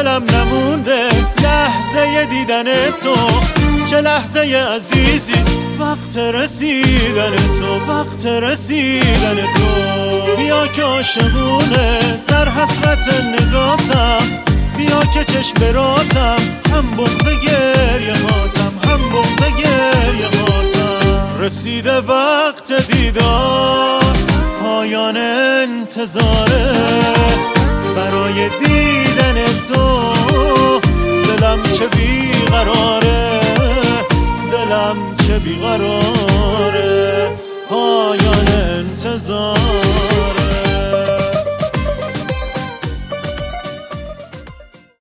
دلم نمونده لحظه دیدن تو، چه لحظه عزیزی، وقت رسیدن تو، وقت رسیدن تو. بیا که عاشقونه در حسرت نگاتم، بیا که چشم براتم، هم بغض گریه هاتم، هم بغض گریه هاتم. رسیده وقت دیدار، پایان انتظاره، برای دیدن تو دلم چه بیقراره، دلم چه بیقراره.